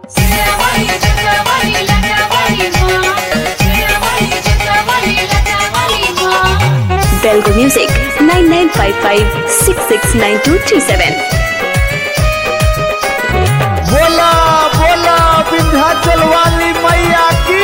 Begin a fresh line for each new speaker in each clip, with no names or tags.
Telugu Music 9955669237।
बोला बोला विंध्याचल वाली मैया की।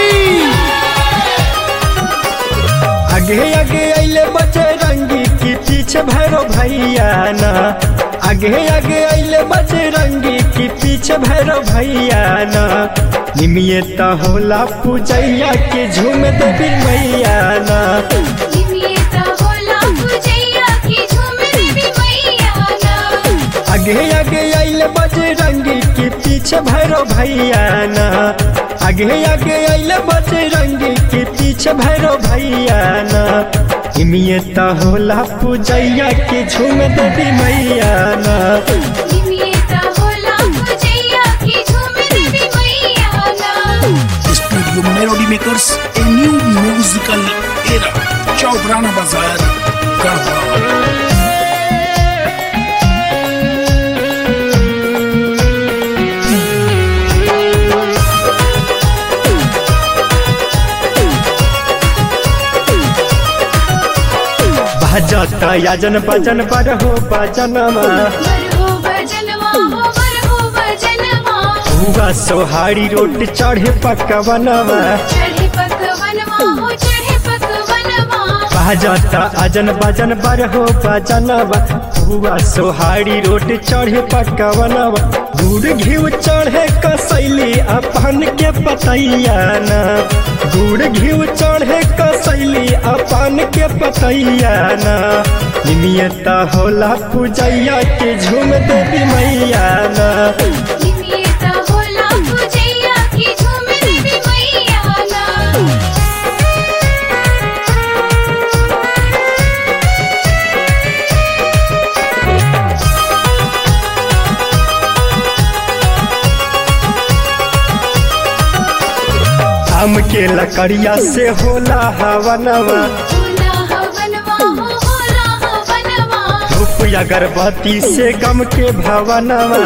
आगे आगे अइले बजरंगी की पीछे भैरव भैया ना। आगे आगे अइले बजरंगी की पीछे भैरव भैया ना। निमियत होला पूजैया के झूम देवी मैया ना। आगे आगे अइले बजरंगी की पीछे भैरव भैया ना। आगे आगे अइले बजरंगी की पीछे भैरव भैया ना। हिमियत होला पूजैया के झूम देवी मैया ना।
Studio Melody Makers, a new musical era. Chowdhury Bazaar, Garhwal।
बजता याजन बजन पर हो बजनमा। हुआ सोहारी रोट चढ़े पकवनमा। बजता अजन बजन पर हो बजनवा। हुआ सोहारी रोट चढ़े पकवनवा। गुड़ घी चढ़े कसैली अपन के पतैया ना। गुड़ घी चढ़े कसैली अपन के पतैया ना। निमियत होला पूजैया के झूम देवी मैया ना। आम के लकड़िया से होला हवनवा। धूप अगरबत्ती से गम के भवनवा।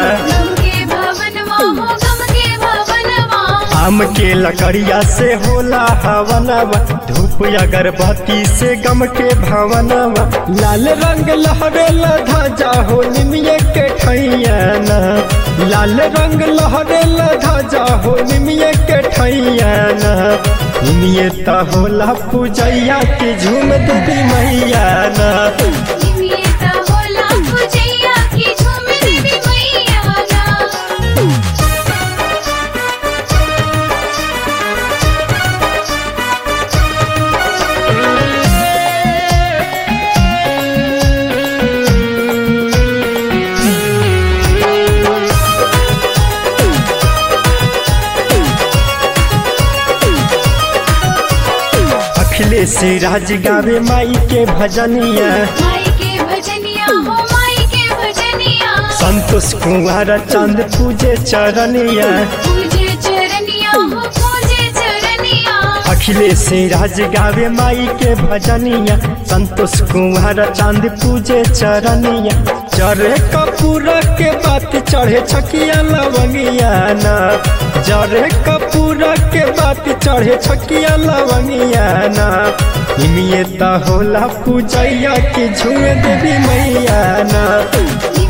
आम के लकड़िया से होला हवनवा। धूप अगरबत्ती से गम के भवनवा। लाल रंग लहरेला ध्वजा हो निमिये के ठैया ना। लाल रंग लहरेला ध्वजा हो निमिये के ठैया ना। निमियत होला पूजैया के झूम देवी मैया ना। अखिलेश राज गावे माई के भजनिया। संतोष कुंवर चंद पूजे चरनिया। अखिलेश राज गावे माई के भजनिया। संतोष कुंवर चंद पूजे चरनिया। जरे कपूर के बात चढ़े छकिया लवंगिया ना। जरे कपूर के बात चढ़े छकिया लवंगिया ना। निमियत होला पूजैया के झूम देवी मैया ना।